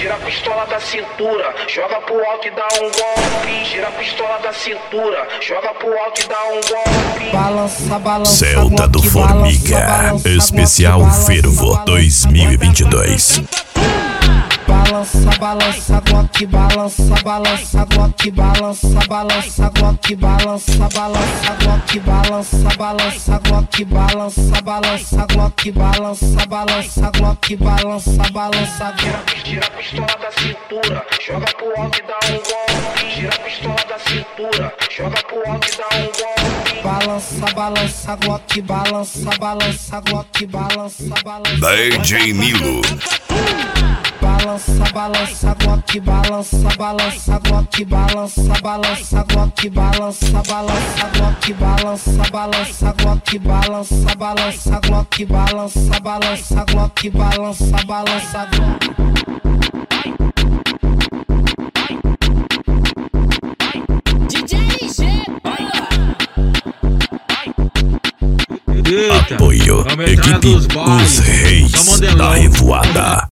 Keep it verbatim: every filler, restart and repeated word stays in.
gira a pistola da cintura, joga pro alto e dá um golpe. Gira a pistola da cintura, joga pro alto e dá um golpe. Balança, balança, Celta do Formiga, especial Fervo dois mil e vinte e dois. Balança, balança, Glock, balança, balança, Glock, balança, balança, Glock, balança, balança, Glock, balança, balança, Glock, balança, balança, Glock, balança, balança, Glock, balança, balança. Gira a pistola da cintura, joga pro alto e dá um golpe. Gira a pistola da cintura, joga pro alto e dá um golpe. Balança, balança, Glock, balança, balança, Glock, balança, balança. D J Nilo. Balança, balança, Glock, balança, balança, Glock, balança, balança, Glock, balança, balança, Glock, balança, balança, Glock, balança, balança, Glock, balança, balança, Glock, balança, balança, D J G. Apoio, equipe Os Reis da Revoada.